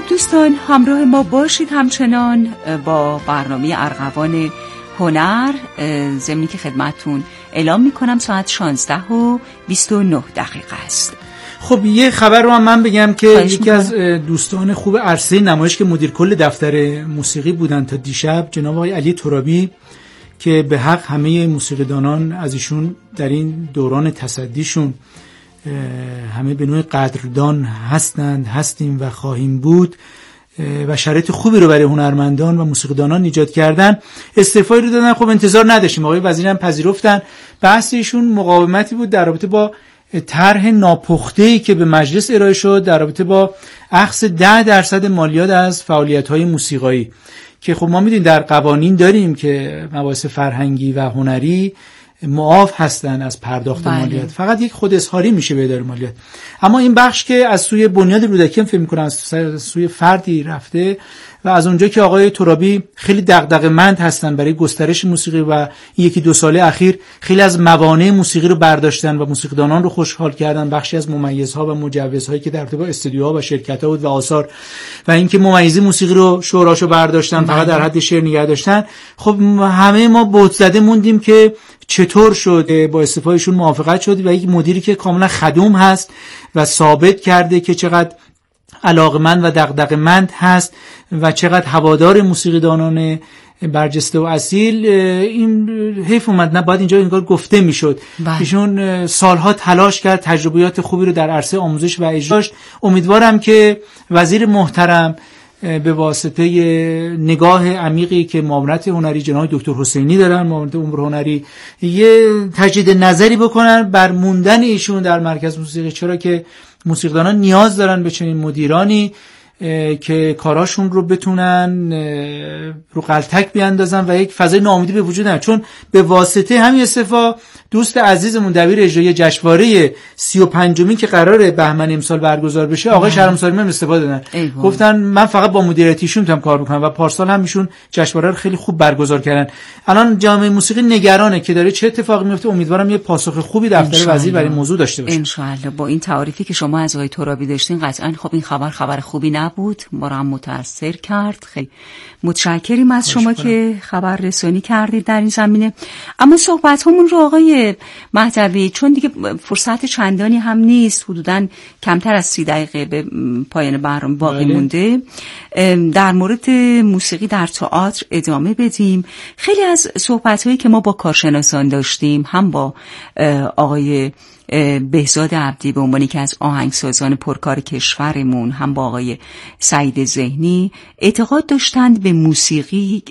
خب دوستان همراه ما باشید همچنان با برنامه ارغوان هنر، ضمنی که خدمتتون اعلام میکنم ساعت 16:29 است. خب یه خبر رو هم من بگم که یکی از دوستان خوب عرصه نمایش که مدیر کل دفتر موسیقی بودن تا دیشب، جناب آقای علی ترابی، که به حق همه موسیقیدانان از ایشون در این دوران تصدیشون همه به نوع قدردان هستیم و خواهیم بود و شرایط خوبی رو برای هنرمندان و موسیقیدانان ایجاد کردن، استعفایی رو دادن. خب انتظار نداشتیم، آقای وزیر هم پذیرفتن. بحث ایشون مقاومتی بود در رابطه با طرح ناپخته‌ای که به مجلس ارائه شد در رابطه با اخذ 10% مالیات از فعالیت‌های موسیقایی، که خب ما می‌دونیم در قوانین داریم که مباحث فرهنگی و هنری معاف هستن از پرداخت مالیات، فقط یک خود اظهاری میشه به اداره مالیات. اما این بخش که از سوی بنیاد رودکی فکر می‌کنم از سوی فردی رفته و از اونجا که آقای ترابی خیلی دغدغه‌مند هستن برای گسترش موسیقی و یکی دو ساله اخیر خیلی از موانع موسیقی رو برداشتن و موسیقیدانان رو خوشحال کردن، بخشی از ممیزها و مجوزهایی که در ارتباط استودیوها و شرکت‌ها بود و آثار، و اینکه ممیزی موسیقی رو شوراشو برداشتن فقط در حد شعر نگه داشتن. خب همه ما بهت زده موندیم که چطور شده با استعفایشون موافقت شد و یک مدیری که کاملا خدوم هست و ثابت کرده که چقدر علاقمند و دغدغه‌مند هست و چقدر هوادار موسیقیدانان برجسته و اصیل. این حیف اومد، نه باید اینجا انگار گفته میشد. ایشون سالها تلاش کرد، تجربیات خوبی رو در عرصه آموزش و اجرا داشت. امیدوارم که وزیر محترم به واسطه نگاه عمیقی که معاونت هنری جناب دکتر حسینی دارن، معاونت امور هنری، یه تجدید نظری بکنن بر موندن ایشون در مرکز موسیقی، چرا که موسیقیدانان نیاز دارن به چنین مدیرانی که کاراشون رو بتونن رو غلطک بیاندازن و یک فضای ناامیدی به وجود نیاد. چون به واسطه همین استعفا دوست عزیزمون دبیر اجرایی جشنواره 35 که قراره بهمن امسال برگزار بشه، آقای شهرام سالمی استفاده دادن. گفتن من فقط با مدیریتیشون میتونم کار بکنم و پارسال هم ایشون جشنواره رو خیلی خوب برگزار کردن. الان جامعه موسیقی نگرانه که داره چه اتفاقی میفته. امیدوارم یه پاسخ خوبی دفتر وزیر برای موضوع داشته باشه. ان شاء الله. با این تعریفی که شما از آقای ترابی داشتین قطعا خب این خبر خوبی نبود، ما رو هم متاثر کرد. خیلی متشکریم از شما که خبر رسانی کردید در این زمینه. اما صحبتمون رو آقای مهدوی، چون دیگه فرصت چندانی هم نیست، حدوداً کمتر از 30 دقیقه به پایان برنامه باقی مونده، در مورد موسیقی در تئاتر ادامه بدیم. خیلی از صحبت‌هایی که ما با کارشناسان داشتیم، هم با آقای بهزاد عبدی به عنوان که از آهنگسازان پرکار کشورمون، هم با آقای سعید ذهنی، اعتقاد داشتند به موسیقی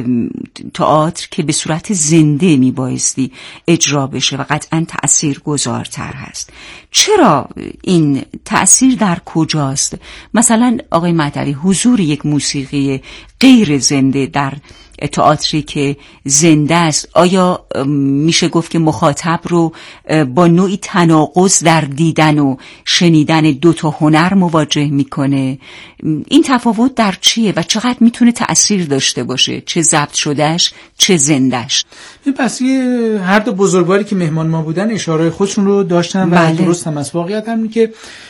تئاتر که به صورت زنده میبایستی اجرا بشه و قطعا تأثیر گذارتر هست. چرا این تأثیر در کجاست؟ مثلا آقای مهدوی، حضور یک موسیقی غیر زنده در تئاتری که زنده است، آیا میشه گفت که مخاطب رو با نوعی تناقض در دیدن و شنیدن دو تا هنر مواجه میکنه؟ این تفاوت در چیه و چقدر میتونه تأثیر داشته باشه، چه ضبط شدهش چه زندهش؟ پس هر دو بزرگواری که مهمان ما بودن اشاره خودشون رو داشتن و درست هم از واقعیت هم که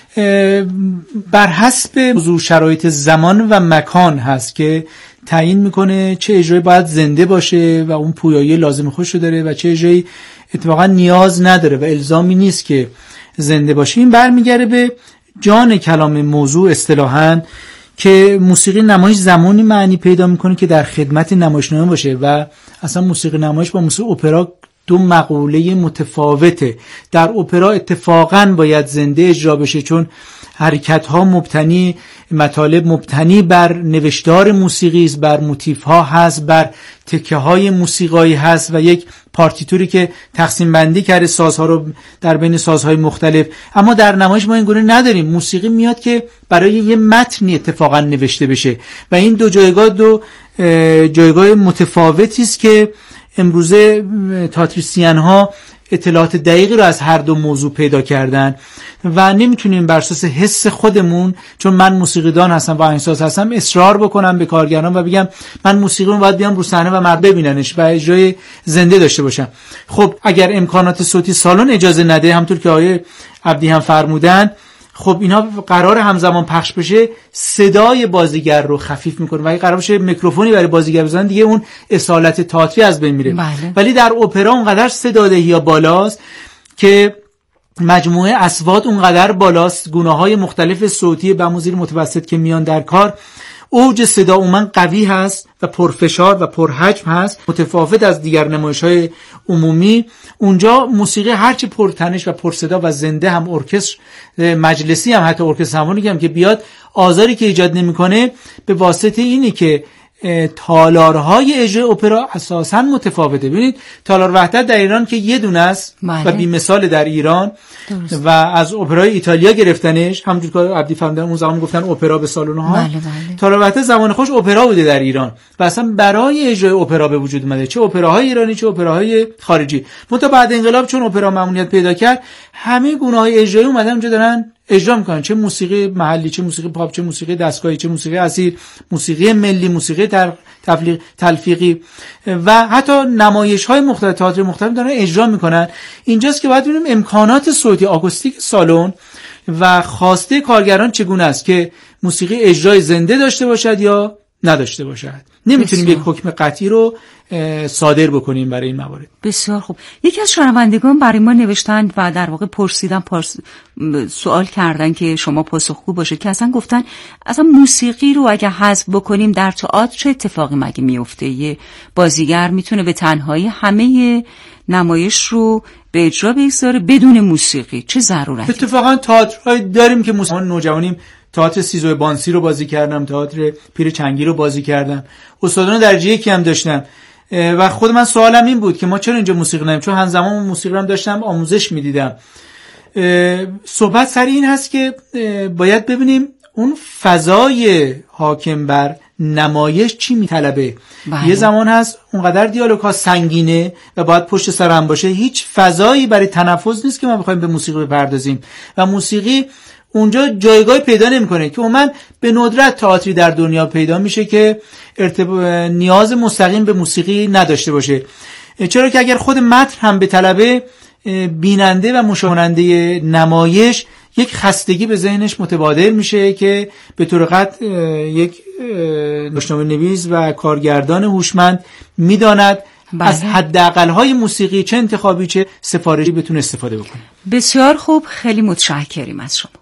بر حسب موضوع شرایط زمان و مکان هست که تعیین میکنه چه اجرایی باید زنده باشه و اون پویایی لازم خودش رو داره و چه اجرایی اتفاقا نیاز نداره و الزامی نیست که زنده باشه. این برمیگره به جان کلام موضوع اصطلاحاً که موسیقی نمایش زمانی معنی پیدا میکنه که در خدمت نمایشنامه باشه و اصلا موسیقی نمایش با موسیقی اپرا دو مقوله متفاوته. در اپرا اتفاقاً باید زنده اجرا بشه چون حرکت‌ها مبتنی، مطالب مبتنی بر نوشتار موسیقی است، بر موتیف‌ها هست، بر تکه‌های موسیقایی هست و یک پارتیتوری که تقسیم بندی کرده سازها رو در بین سازهای مختلف. اما در نمایش ما این گونه نداریم. موسیقی میاد که برای یه متنی اتفاقا نوشته بشه و این دو جایگاه متفاوتی است که امروزه تئاتریسین ها اطلاعات دقیقی رو از هر دو موضوع پیدا کردن و نمیتونیم بر اساس حس خودمون، چون من موسیقیدان هستم و آهنگساز هستم، اصرار بکنم به کارگران و بگم من موسیقی رو باید بیام رو صحنه و مردم ببیننش و اجرای زنده داشته باشم. خب اگر امکانات صوتی سالن اجازه نده، همونطور که آقای عبدی هم فرمودن، خب اینا قرار همزمان پخش بشه صدای بازیگر رو خفیف میکنه و اگه قرار بشه میکروفونی برای بازیگر بزنن دیگه اون اصالت تئاتری از بین میره. ولی در اپرا اونقدر صدادهی بالاست که مجموعه اصوات اونقدر بالاست، گونه‌های مختلف صوتی بموزیر متوسط که میان در کار، اوج صدا اونمن قوی هست و پرفشار و پرحجم هست، متفاوت از دیگر نمایش‌های عمومی. اونجا موسیقی هرچی پرتنش و پرصدا و زنده هم، ارکستر مجلسی هم، حتی ارکستر سمفونیک هم که بیاد، آزاری که ایجاد نمی‌کنه به واسطه اینه که تالارهای اجرای اپرا اساساً متفاوته. ببینید تالار وحدت در ایران که یه دونه است و بی‌مثال در ایران درست. و از اپرای ایتالیا گرفتنش، همونجور که عبدی فرمودن اون زمان گفتن اپرا به سالن‌ها. تالار وحدت زمان خوش اپرا بوده در ایران و اصلا برای اجرای اپرا به وجود اومده، چه اپراهای ایرانی چه اپراهای خارجی. منتها بعد انقلاب چون اپرا ممنوعیت پیدا کرد، همه گونه‌های اجرایی اومدن اونجا دارن اجرا میکنن، چه موسیقی محلی، چه موسیقی پاپ، چه موسیقی دستگاهی، چه موسیقی اصیل، موسیقی ملی، موسیقی تلفیقی و حتی نمایش‌های مختلف، تئاتر مختلف دارن اجرا میکنن. اینجاست که باید ببینیم امکانات صوتی آکوستیک سالن و خواسته کارگران چگونه است که موسیقی اجرای زنده داشته باشد یا نداشته باشد. نمیتونیم یک حکم قطعی رو صادر بکنیم برای این موارد. بسیار خوب. یکی از شنوندگان برای ما نوشتند و در واقع سوال کردن که شما پاسخگو باشید که اصلا گفتن اصلا موسیقی رو اگه حذف بکنیم در تئاتر چه اتفاقی مگه میفته؟ یه بازیگر میتونه به تنهایی همه نمایش رو به اجرا بگذاره بدون موسیقی؟ چه ضرورتی؟ اتفاقا تئاترهای داریم که موسیقی نوجوانیم، تئاتر سیزو بانسی رو بازی کردم، تئاتر پیر چنگی رو بازی کردم، استادان درجه یکی هم داشتم و خود من سوالم این بود که ما چرا اینجا موسیقی نداریم، چون همزمان موسیقی رو هم داشتم آموزش میدیدم. صحبت سر این هست که باید ببینیم اون فضای حاکم بر نمایش چی میطلبه. یه زمان هست اونقدر دیالوگ ها سنگینه و باید پشت سر هم باشه، هیچ فضایی برای تنفس نیست که ما بخوایم به موسیقی بپردازیم و موسیقی اونجا جایگاه پیدا نمیکنه که من به ندرت تئاتری در دنیا پیدا میشه که نیاز مستقیم به موسیقی نداشته باشه. چرا که اگر خود متن هم به طلبه، بیننده و مشاهده نمایش یک خستگی به ذهنش متبادر میشه که به طور قطع یک نمایشنامه نویس و کارگردان هوشمند میداند از حداقل‌های موسیقی چه انتخابی چه سفارشی بتونه استفاده بکنه. بسیار خوب، خیلی متشکریم از شما.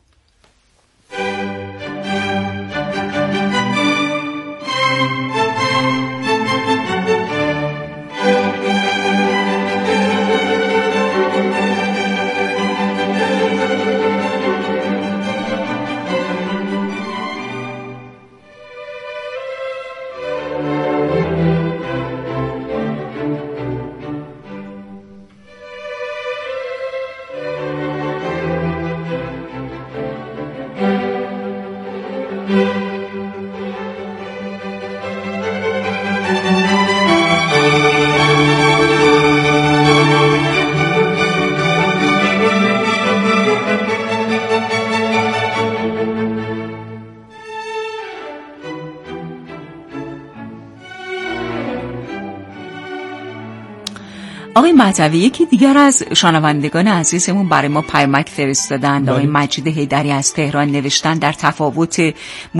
آقای مهدوی، یکی دیگر از شنوندگان عزیزمون برای ما پیامک فرستادن. آقای مجید حیدری از تهران نوشتن در تفاوت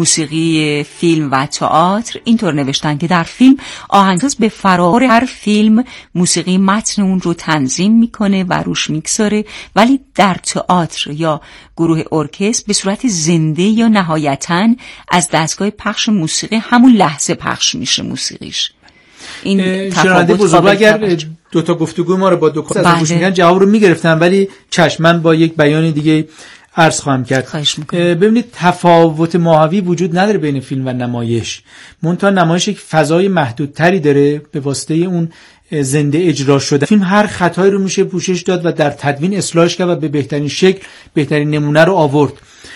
موسیقی فیلم و تئاتر اینطور نوشتن که در فیلم آهنگساز به فراور هر فیلم موسیقی متن اون رو تنظیم میکنه و روش میگذاره، ولی در تئاتر یا گروه ارکستر به صورت زنده یا نهایتاً از دستگاه پخش موسیقی همون لحظه پخش میشه موسیقیش. این شنونده بزرگ اگر دو تا گفتگو ما رو با دو کس از گوش میگن جواب رو میگرفتن، ولی چشم من با یک بیان دیگه عرض خواهم کرد. ببینید تفاوت ماهوی وجود نداره بین فیلم و نمایش، منتها نمایش یک فضای محدودتری داره به واسطه اون زنده اجرا شده. فیلم هر خطایی رو میشه پوشش داد و در تدوین اصلاحش کرد و به بهترین شکل بهترین نمونه رو آورد،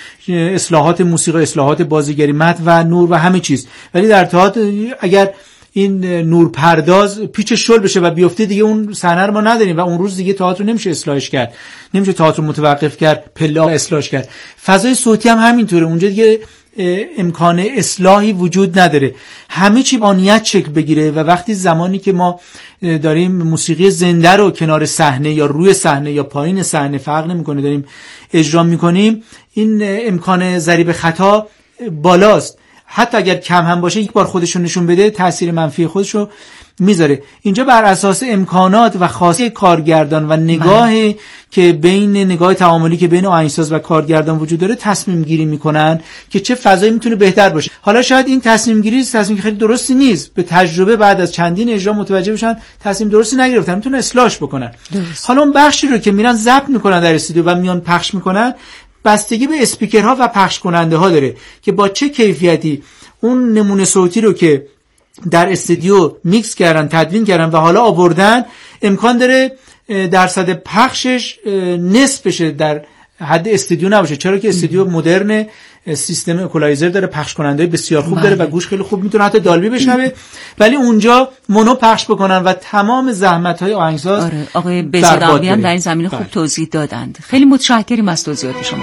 اصلاحات موسیقی، اصلاحات بازیگری، متن و نور و همه چیز. ولی در تئاتر اگر این نورپرداز پیچ شل بشه و بیفته دیگه اون صحنه رو ما نداریم و اون روز دیگه تئاتر نمیشه اصلاحش کرد، نمیشه تئاتر متوقف کرد، پله اصلاحش کرد. فضای صوتی هم همینطوره، اونجا دیگه امکان اصلاحی وجود نداره. همه چی با نیت شکل بگیره و وقتی زمانی که ما داریم موسیقی زنده رو کنار صحنه یا روی صحنه یا پایین صحنه فرق نمیکنه داریم اجرا میکنیم، این امکان ضریب خطا بالاست. حتی اگر کم هم باشه یک بار خودشو نشون بده تأثیر منفی خودشو میذاره. اینجا بر اساس امکانات و خاصه کارگردان و نگاهی که بین نگاه تعاملی که بین آهنگساز و کارگردان وجود داره تصمیم گیری میکنن که چه فضایی میتونه بهتر باشه. حالا شاید این تصمیم گیری خیلی درستی نیست، به تجربه بعد از چندین اجرا متوجه بشن تصمیم درستی نگرفتن، میتونه اصلاحش بکنن. حالا اون بخشی رو که میرن ضبط میکنن در استودیو و میان پخش میکنن بستگی به اسپیکرها و پخش کننده ها داره که با چه کیفیتی اون نمونه صوتی رو که در استودیو میکس کردن، تدوین کردن و حالا آوردن، امکان داره درصد پخشش نصف بشه در حد استودیو نباشه. چرا که استودیو مدرن، سیستم اکولایزر داره، پخش کننده بسیار خوب داره و گوش خیلی خوب میتونه حتی دالبی بشنوه، ولی اونجا مونو پخش بکنن و تمام زحمت‌های آهنگساز. آره، آقای بزرگی هم در این زمینه خوب توضیح دادند. خیلی متشکریم از توضیحات شما.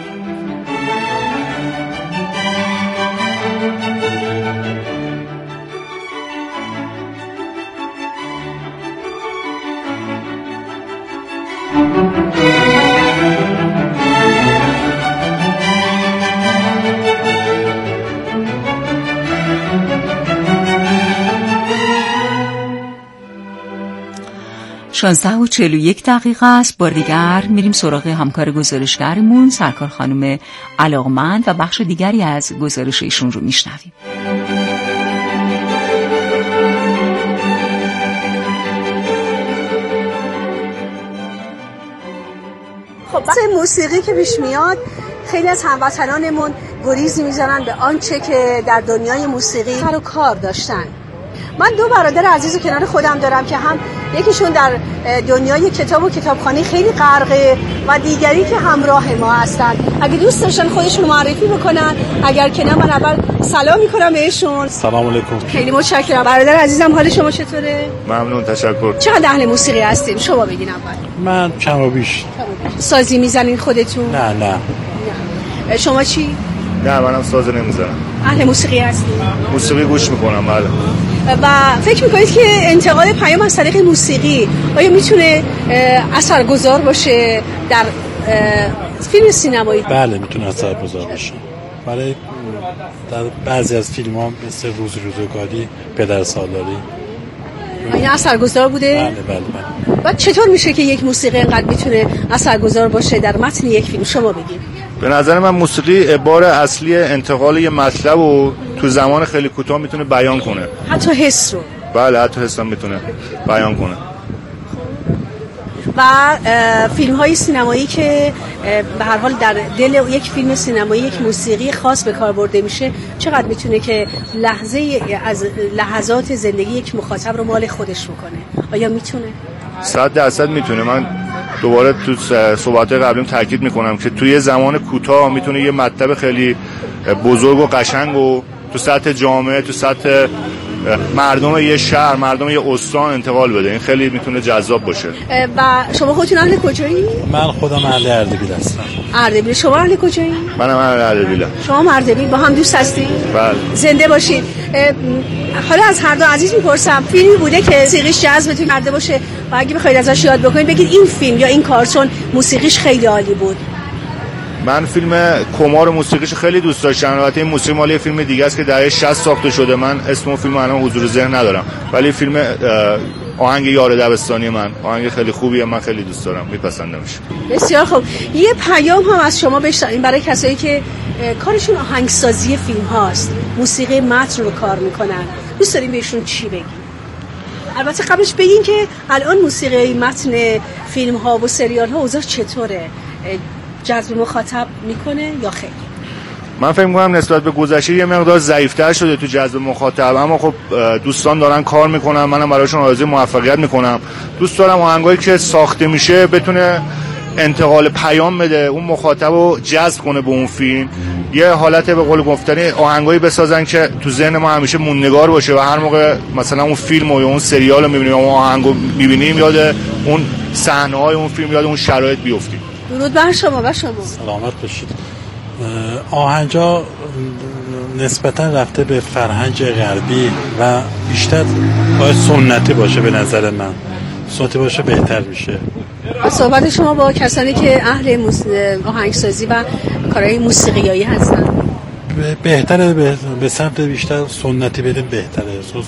شانزده و 41 دقیقه است. بار دیگر میریم سراغ همکار گزارشگرمون سرکار خانم علاقمند و بخش دیگری از گزارش ایشون رو میشنویم. خب بحث موسیقی که پیش میاد، خیلی از هموطنانمون گریزی میزنن به آنچه که در دنیای موسیقی سر و کار داشتن. من دو برادر عزیز رو کنار خودم دارم که هم یکیشون در دنیای کتاب و کتابخوانی خیلی غرقه و دیگری که همراه ما هستن. اگه دوست داشتن خودشون معرفی بکنن، اگر که نه من اول سلام میکنم بهشون. سلام علیکم. خیلی متشکرم. برادر عزیزم حال شما چطوره؟ ممنون، تشکر. چقدر اهل موسیقی هستین؟ شما بگین اول. من کم و بیش. سازی میزنین خودتون؟ نه. شما چی؟ نه، منم ساز نمیزنم. اهل موسیقی هستین؟ موسیقی گوش میکنم، بله. و فکر میکنید که انتقال پیام از طریق موسیقی آیا میتونه اثرگذار باشه در فیلم سینمایی؟ بله، میتونه اثرگذار باشه. برای در بعضی از فیلم ها مثل روزگاری، پدر سالاری، این اثرگذار بوده؟ بله. و چطور میشه که یک موسیقی اینقدر میتونه اثرگذار باشه در متن یک فیلم؟ شما بگید. به نظر من موسیقی عبارت اصلی انتقال یه مطلب و تو زمان خیلی کوتاه میتونه بیان کنه. حتی حس رو. بله، حتی حس هم میتونه بیان کنه. و فیلم های سینمایی که به هر حال در دل یک فیلم سینمایی یک موسیقی خاص به کار برده میشه، چقدر میتونه که لحظه از لحظات زندگی یک مخاطب رو مال خودش بکنه؟ آیا میتونه؟ 100% میتونه. من دوباره تو صحبت قبلیم تاکید میکنم که توی زمان کوتاه میتونه یه مطلب خیلی بزرگ و قشنگ و تو سطح جامعه، تو سطح مردم یه شهر، مردم یه استان انتقال بده. این خیلی میتونه جذاب باشه. و شما خودتون اهل کجایی؟ من خودم اهل اردبیل هستم. اردبیل. شما اهل کجایی؟ منم اهل اردبیلم. شما اردبیل. با هم دوست هستین؟ بله. زنده باشین. حالا از هر دو عزیز میپرسم، فیلمی بوده که موسیقیش جذبتون کرده باشه و اگه بخواید ازش یاد بکنید بگید این فیلم یا این کارتون موسیقیش خیلی عالی بود؟ من فیلم کمار موسیقیش خیلی دوست داشتم. البته این موسیقی مال یه فیلم دیگه است که دهه 60 ساخته شده. من اسم فیلم الان حضور ذهن ندارم، ولی فیلم آهنگ یار دبستانی من آهنگ خیلی خوبیه، من خیلی دوست دارم، میپسندمش. بسیار خوب. یه پیام هم از شما بشنویم برای کسایی که کارشون آهنگسازی فیلم هاست، موسیقی متن رو کار میکنن. دوست داریم بهشون چی بگیم؟ البته قبلش بگین که الان موسیقی متن فیلم ها و سریال ها اوضاع چطوره؟ جذب مخاطب میکنه یا خیر؟ من فکر می‌کنم نسبت به گذشته یه مقدار ضعیف‌تر شده تو جذب مخاطب، اما خب دوستان دارن کار میکنن، منم براشون آرزوی موفقیت میکنم. دوست دارم آهنگایی که ساخته میشه بتونه انتقال پیام بده، اون مخاطب رو جذب کنه به اون فیلم. یه حالت به قول گفتنی آهنگایی بسازن که تو ذهن ما همیشه موندگار باشه و هر موقع مثلا اون فیلم و یا اون سریال رو می‌بینیم، اون آهنگو می‌بینیم، یاد اون صحنه‌های اون فیلم، یاد اون شرایط بیفتیم. درود بر شما و شما. سلامت باشید. آهنجا نسبتا رفته به فرهنگ غربی و بیشتر باید سنتی باشه. به نظر من سنتی باشه بهتر میشه. صحبت شما با کسانی که اهل آهنگسازی و کارهای موسیقیایی هستن بهتره به سمت بیشتر سنتی بریم بهتره.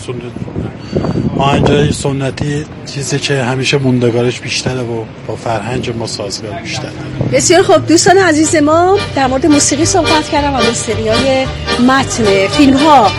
آهنگای سنتی چیزی که همیشه موندگارش بیشتره و با فرهنگ ما سازگار بیشتره. بسیار خوب دوستان عزیز ما، در مورد موسیقی صحبت کردم و موسیقی‌های متن فیلم‌ها.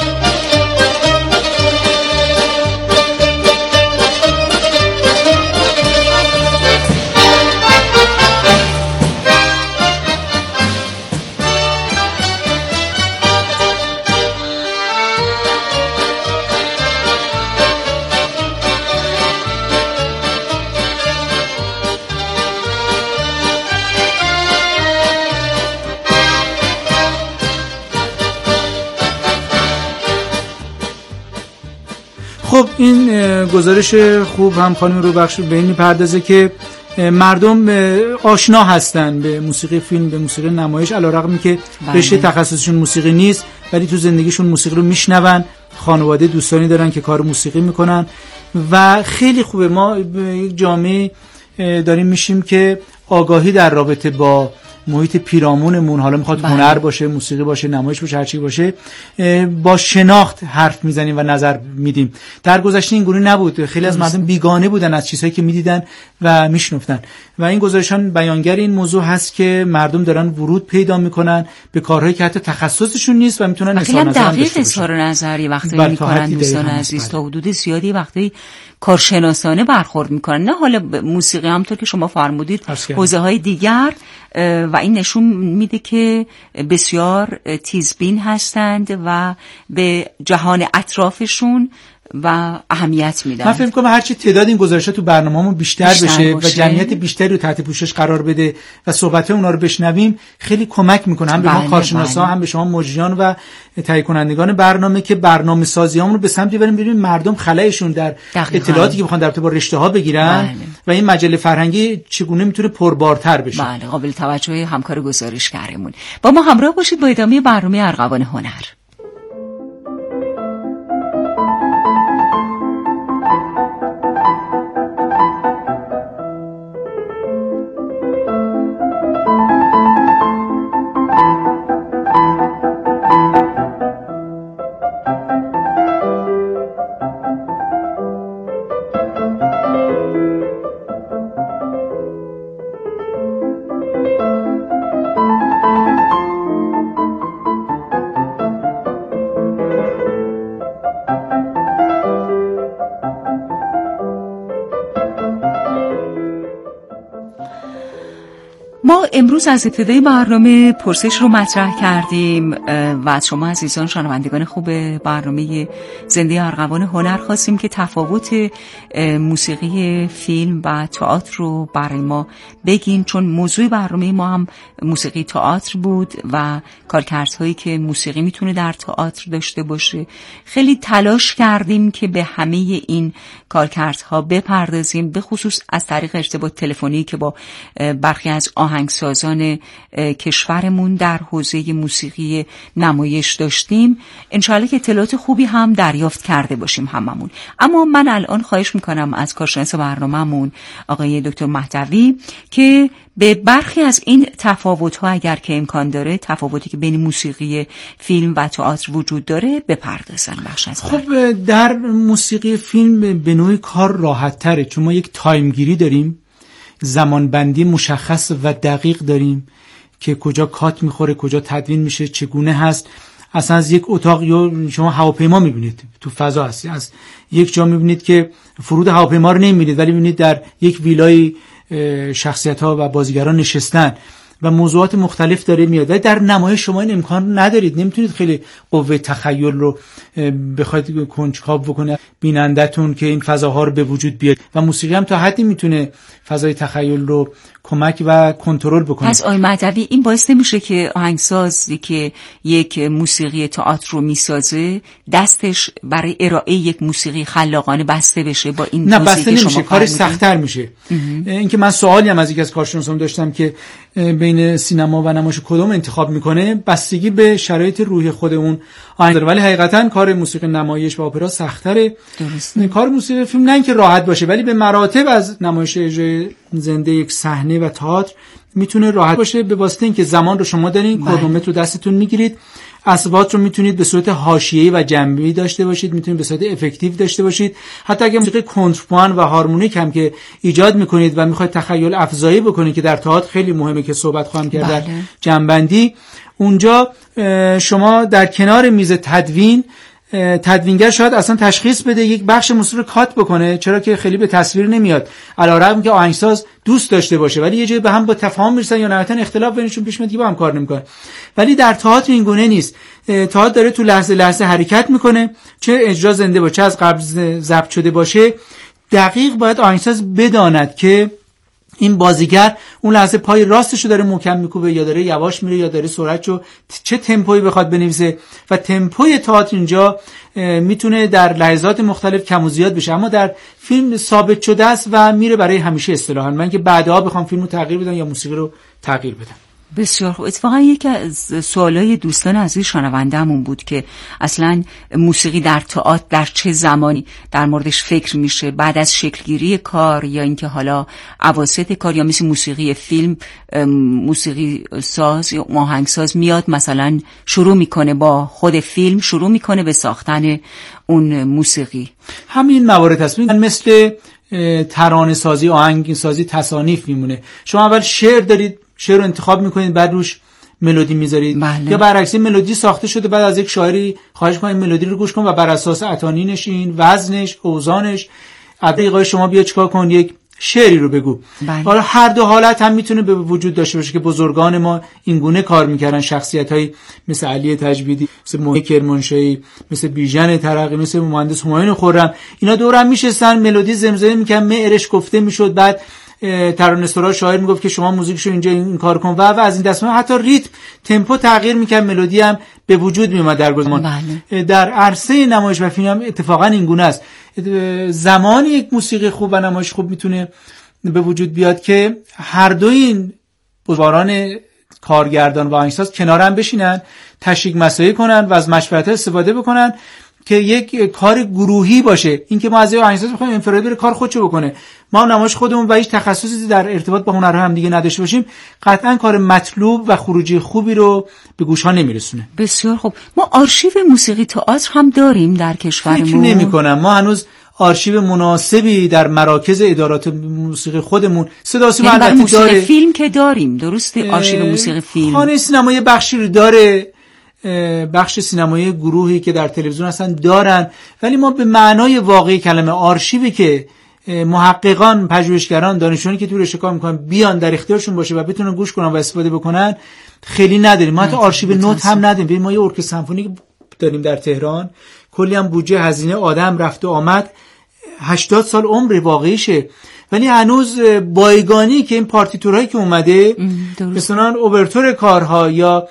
خب این گزارش خوب هم خانم روبخش به این میپردازه که مردم آشنا هستن به موسیقی فیلم، به موسیقی نمایش، علیرغمی که رشته تخصصشون موسیقی نیست ولی تو زندگیشون موسیقی رو میشنون، خانواده دوستانی دارن که کار موسیقی میکنن و خیلی خوبه. ما یک جامعه داریم میشیم که آگاهی در رابطه با محیط پیرامونمون، حالا میخواد هنر باشه، موسیقی باشه، نمایش باشه، هر چی باشه، با شناخت حرف میزنیم و نظر میدیم. در گذشته این گونه نبود. خیلی از مردم بیگانه بودن از چیزهایی که میدیدن و میشنفتن و این گزارشان بیانگر این موضوع هست که مردم دارن ورود پیدا میکنن به کارهایی که حتی تخصصشون نیست و میتونن اظهار نظر داشته باشن. اظهار نظری وقتی میکنن دوستان عزیز تا حدود زیادی وقتی کارشناسانه برخورد میکنن، نه حالا موسیقی همونطور که شما فرمودید حوزه‌های دیگر، و این نشون میده که بسیار تیزبین هستند و به جهان اطرافشون و اهمیت میدن. من فکر می‌کنم هرچی تعداد این گزارشات تو برنامه‌مون بیشتر بشه و جمعیت بیشتری رو تحت پوشش قرار بده و صحبت‌های اونا رو بشنویم، خیلی کمک میکنه هم به ما کارشناسا، هم به شما مجریان و تهیه کنندگان برنامه که برنامه‌سازیامون رو به سمتی بریم مردم خلایشون در اطلاعاتی که بخوان در رابطه با رشته‌ها بگیرن و این مجله فرهنگی چگونه میتونه پربارتر بشه. بله، قابل توجه همکار گزارشگرمون. با ما همراه باشید با ادامه برنامه ارغوان هنر. ما امروز از ابتدای برنامه پرسش رو مطرح کردیم و از شما عزیزان شنوندگان خوب برنامه زنده ارغوان هنر خواستیم که تفاوت موسیقی فیلم و تئاتر رو برای ما بگین، چون موضوع برنامه ما هم موسیقی تئاتر بود و کارکردهایی که موسیقی میتونه در تئاتر داشته باشه. خیلی تلاش کردیم که به همه این کارکردها بپردازیم، به خصوص از طریق ارتباط تلفنی که با برخی از آهنگسازان کشورمون در حوزه موسیقی نمایش داشتیم. انشاءالله که اطلاعات خوبی هم دریافت کرده باشیم هممون. اما من الان خواهش میکنم از کارشناس برنامه‌مون آقای دکتر مهدوی که به برخی از این تفاوت‌ها اگر که امکان داره، تفاوتی که بین موسیقی فیلم و تئاتر وجود داره بپردازن. بخش از خب در موسیقی فیلم به نوعی کار راحت‌تره، چون ما یک تایمگیری داریم، زمانبندی مشخص و دقیق داریم که کجا کات میخوره، کجا تدوین میشه، چگونه هست. اصلا از یک اتاق یا شما هواپیما میبینید تو فضا هستی، از یک جا میبینید که فرود هواپیما رو نمیبینید ولی میبینید در یک ویلای شخصیت‌ها و بازیگران نشستن و موضوعات مختلف داره میاد. ولی در نمایش شما این امکان ندارید، نمیتونید خیلی قوه تخیل رو بخواید کنجکاو بکنه بینندتون که این فضاها رو به وجود بیاد و موسیقی هم تا حدی میتونه فضای تخیل رو کمک و کنترل بکنه. پس آقای مهدوی این باعث نمیشه که آهنگسازی که یک موسیقی تئاتر رو میسازه دستش برای ارائه یک موسیقی خلاقانه بسته بشه با این نه بسته نمیشه، کارش سخت‌تر میشه. اینکه من سوالی هم از یکی از کارشناسان داشتم که بین سینما و نمایش کدوم انتخاب میکنه، بستگی به شرایط روحی خود اون آهنگ داره، ولی حقیقتا کار موسیقی نمایش و اپرا سخت‌تره. کار موسیقی فیلم نه اینکه راحت باشه، ولی به مراتب از نمایش اجرای زنده یک صحنه و تئاتر میتونه راحت باشه، به واسطه اینکه زمان رو شما دارین، کرونومتر رو دستتون میگیرید، اصوات رو میتونید به صورت حاشیه‌ای و جنبه‌ای داشته باشید، میتونید به صورت افکتیو داشته باشید. حتی اگه موسیقی کنترپوان و هارمونیک هم که ایجاد میکنید و میخواید تخیل افزایی بکنید که در تئاتر خیلی مهمه که صحبت خواهم کرد در جنبندی، اونجا شما در کنار میز تدوینگر شاید اصلا تشخیص بده یک بخش موسیقی رو کات بکنه، چرا که خیلی به تصویر نمیاد، علیرغم که آهنگساز دوست داشته باشه، ولی یه جایی به هم با تفاهم میرسن یا نهایتا اختلاف بینشون پیش میاد که با هم کار نمیکنه. ولی در تئاتر این گونه نیست. تئاتر داره تو لحظه لحظه حرکت میکنه، چه اجرا زنده باشه چه از قبل ضبط شده باشه، دقیق باید آهنگساز بداند که این بازیگر اون لحظه پای راستشو داره محکم میکوبه یا داره یواش میره یا داره سرعتشو چه تمپویی بخواد بنویسه، و تمپوی تئاتر اینجا میتونه در لحظات مختلف کم و زیاد بشه، اما در فیلم ثابت شده است و میره برای همیشه اصطلاحاً. من که بعدها بخوام فیلمو تغییر بدم یا موسیقی رو تغییر بدم. بسیار خوب. اتفاقا یکی از سوالای دوستان عزیز شنونده‌مون بود که اصلا موسیقی در تئاتر در چه زمانی در موردش فکر میشه، بعد از شکلگیری کار یا اینکه حالا اواسط کار، یا مثل موسیقی فیلم موسیقی ساز یا آهنگساز میاد مثلا شروع میکنه با خود فیلم، شروع میکنه به ساختن اون موسیقی. همین موارد هست. مثل ترانه سازی، آهنگ سازی، تصانیف میمونه. شما اول شعر دارید، شعر رو انتخاب میکنید، بعد روش ملودی میذارید. یا برعکس ملودی ساخته شده، بعد از یک شاعری خواهش کنید ملودی رو گوش کن و بر اساس اتانینش، این وزنش، اوزانش، دقیقاً شما بیا چیکار کن یک شعری رو بگو. حالا هر دو حالت هم میتونه به وجود داشته باشه که بزرگان ما این گونه کار میکردن، شخصیت‌های مثل علی تجویدی، مثل موحد کرمانشاهی، مثل بیژن ترقی، مثل مهندس همایون خرم، اینا دور هم میشستن ملودی زمزمه میکردن، معرش گفته میشد، بعد ترانه‌سرا شاعر میگفت که شما موزیکشو اینجا این کار کن و از این دست، حتی ریتم تمپو تغییر میکرد، ملودی هم به وجود میومد در گذشته. در عرصه نمایش و فیلم هم اتفاقا این گونه است. زمانی یک موسیقی خوب و نمایش خوب میتونه به وجود بیاد که هر دو این بزرگان کارگردان و آهنگساز کنار هم بشینن، تشریک مساعی کنن و از مشورت استفاده بکنن که یک کار گروهی باشه. این که ما از آهنگساز بخوایم انفرادی بره کار خودشو بکنه، ما نمایش خودمون و هیچ تخصصی در ارتباط با هنرها هم دیگه نداشته باشیم، قطعا کار مطلوب و خروجی خوبی رو به گوش‌ها نمیرسونه. بسیار خوب. ما آرشیو موسیقی تئاتر هم داریم در کشورمون. فکر نمی‌کنم ما هنوز آرشیو مناسبی در مراکز ادارات موسیقی خودمون صدا سیما البته داره. فیلم که داریم، درسته؟ آرشیو موسیقی فیلم. خانه سینمایی بخشی رو داره، بخش سینمایی گروهی که در تلویزیون هستن دارن، ولی ما به معنای واقعی کلمه آرشیوی که محققان، پژوهشگران، دانشجویانی که تو رشته کار میکنن بیان در اختیارشون باشه و بتونن گوش کنن و استفاده بکنن خیلی نداریم. ما حتی آرشیو نوت هم نداریم. ما یه ارکستر سمفونیک داریم در تهران، کلی هم بودجه، هزینه، آدم رفت و آمد، 80 سال عمر واقعیشه، ولی هنوز بایگانی که این پارتیتورهایی که اومده مثلا اوورتور کارها یا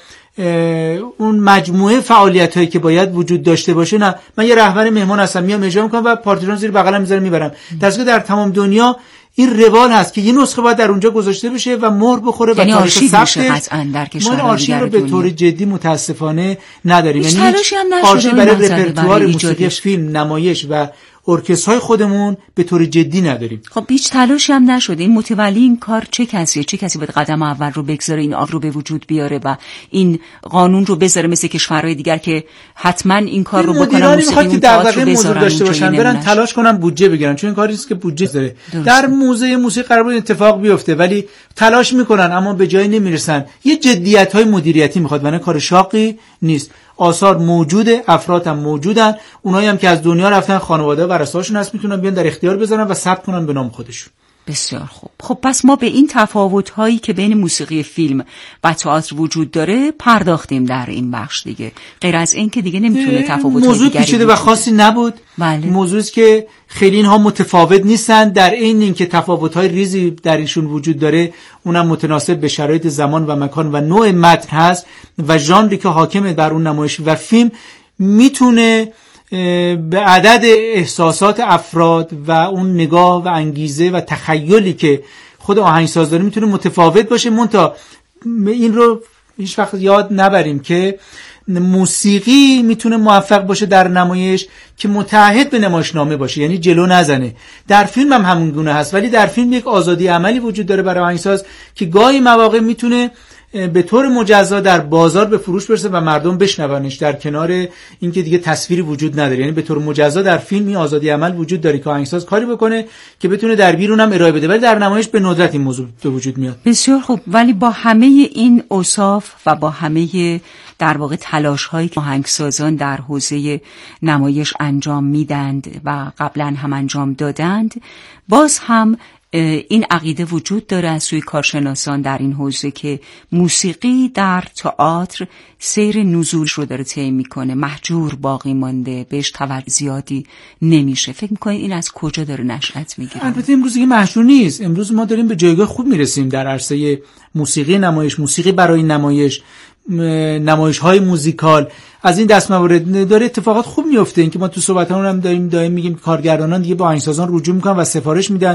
اون مجموعه فعالیتایی که باید وجود داشته باشه، نه. من یه رهبر مهمان هستم، میام اجرا میکنم و پارتیتور زیر بغلم میذارم میبرم. در تمام دنیا این روال هست که یه نسخه باید در اونجا گذاشته بشه و مهر بخوره و تاریخ ثبت. ما آرشیو رو به طور جدی متاسفانه نداریم. یعنی آرشیو برای رپرتوار موسیقی فیلم، نمایش و ارکسترهای خودمون به طور جدی نداریم. خب هیچ تلاشی هم نشده. این متولی این کار چه کسیه؟ چه کسی باید قدم اول رو بگذاره این رو به وجود بیاره و این قانون رو بذاره مثل کشورهای دیگر که حتما این کار رو بکنن، موسیقی اون تئاتر رو بذارن داشته باشن، برن تلاش کنن بودجه بگیرن، چون این کاری است که بودجه داره. در موزه موسیقی قرار بود اتفاق بیفته، ولی تلاش میکنن اما به جایی نمیرسن. یه جدیت‌های مدیریتی میخواد، ولی کار شاقی نیست. آثار موجوده، افراد هم موجودن، اونایی هم که از دنیا رفتن خانواده و ورثه‌هاشون هست میتونن بیان در اختیار بذارن و ثبت کنن به نام خودشون. بسیار خوب. خب پس ما به این تفاوت‌هایی که بین موسیقی فیلم و تئاتر وجود داره پرداختیم در این بخش دیگه. غیر از این که دیگه نمیتونه تفاوت‌های دیگری موضوع پیچیده و خاصی نبود. بله. موضوعی است که خیلی اینها متفاوت نیستن، در این اینکه تفاوت‌های ریزی در ایشون وجود داره، اونم متناسب به شرایط زمان و مکان و نوع متن هست و ژانری که حاکمه بر اون نمایش و فیلم میتونه به عدد احساسات افراد و اون نگاه و انگیزه و تخیلی که خود آهنگساز داره میتونه متفاوت باشه. منتها این رو هیچ وقت یاد نبریم که موسیقی میتونه موفق باشه در نمایش که متعهد به نمایشنامه باشه، یعنی جلو نزنه. در فیلم هم همون گونه هست، ولی در فیلم یک آزادی عملی وجود داره برای آهنگساز که گاهی مواقع میتونه به طور مجزا در بازار به فروش برسه و مردم بشنونش، در کنار اینکه دیگه تصویری وجود نداره. یعنی به طور مجزا در فیلم این آزادی عمل وجود داره که آهنگساز کاری بکنه که بتونه در بیرون هم ارائه بده، ولی در نمایش به ندرت این موضوع به وجود میاد. بسیار خوب. ولی با همه این اوصاف و با همه در واقع تلاش هایی که آهنگسازان در حوزه نمایش انجام میدند و قبلا هم انجام دادند، باز هم این عقیده وجود داره از سوی کارشناسان در این حوزه که موسیقی در تئاتر سیر نزولش رو داره طی میکنه، محجور باقی مانده، بهش توجه زیادی نمیشه. فکر میکنید این از کجا داره نشأت میگیره؟ البته امروز دیگه محجور نیست. امروز ما داریم به جایگاه خوب میرسیم در عرصه موسیقی نمایش، موسیقی برای نمایش، نمایش‌های موزیکال. از این دست موارد داره اتفاقات خوب میفته. اینکه ما تو صحبتامون هم دائم میگیم که کارگردانان دیگه با آهنگسازان رجوع میکنن و سفارش میدن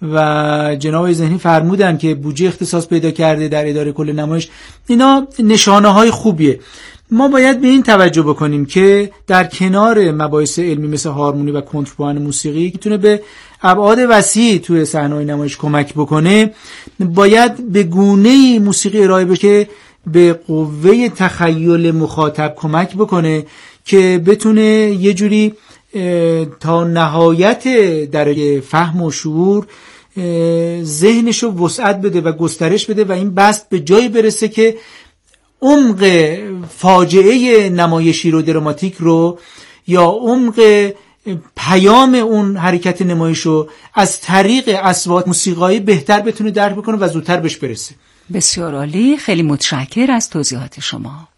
و جناب ذهنی فرمودن که بودجه اختصاص پیدا کرده در اداره کل نمایش. اینا نشانه‌های خوبیه. ما باید به این توجه بکنیم که در کنار مباحث علمی مثل هارمونی و کنترپوان موسیقی که میتونه به ابعاد وسیع توی صحنه‌های نمایش کمک بکنه، باید به گونه‌ای موسیقی ارائه بشه که به قوه تخیل مخاطب کمک بکنه که بتونه یه جوری تا نهایت درجه فهم و شعور ذهنشو وسعت بده و گسترش بده و این بست به جایی برسه که عمق فاجعه نمایشی رو، دراماتیک رو، یا عمق پیام اون حرکت نمایش رو از طریق اصوات موسیقایی بهتر بتونه درک بکنه و زودتر بهش برسه. بسیار عالی. خیلی متشکر از توضیحات شما.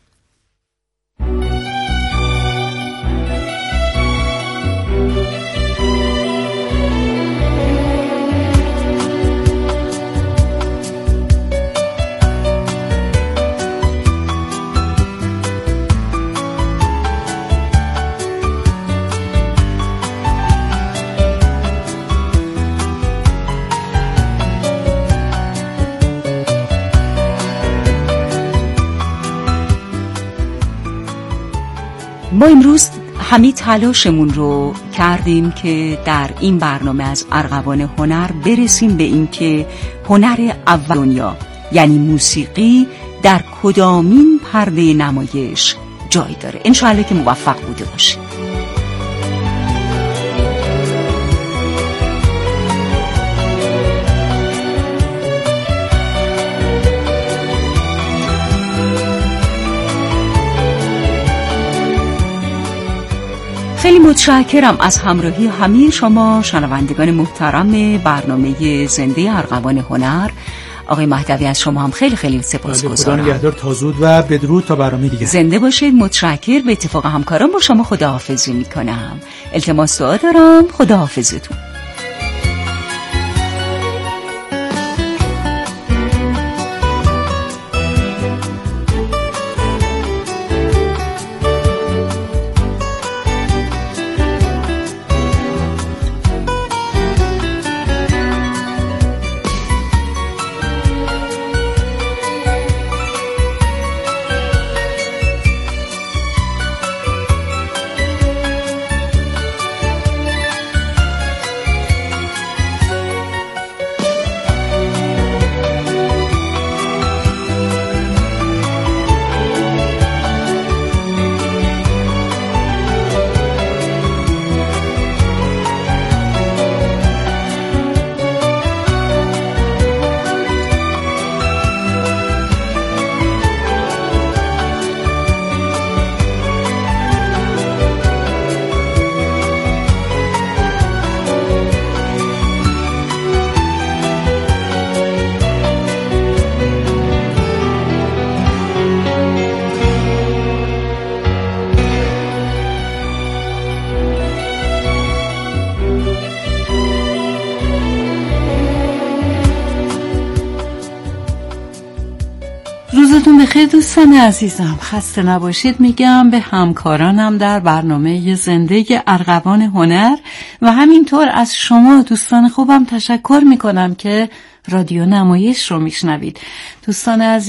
ما امروز همه تلاشمون رو کردیم که در این برنامه از ارغوان هنر برسیم به این که هنر اول دنیا یعنی موسیقی در کدامین پرده نمایش جای داره. انشاءالله که موفق بوده باشیم. خیلی متشکرم از همراهی همه شما شنوندگان محترم برنامه زنده ارغوان هنر. آقای مهدوی از شما هم خیلی خیلی سپاسگزارم. خدا نگهدار. تا زود و بدرود تا برنامه دیگه. زنده باشید. متشکر. به اتفاق همکاران با شما خداحافظی میکنم. التماس دعا دارم. خداحافظتون. روزتون بخیر دوستان عزیزم، خسته نباشید میگم به همکارانم در برنامه زنده ارغوان هنر و همینطور از شما دوستان خوبم تشکر میکنم که رادیو نمایش رو میشنوید. دوستان عزیز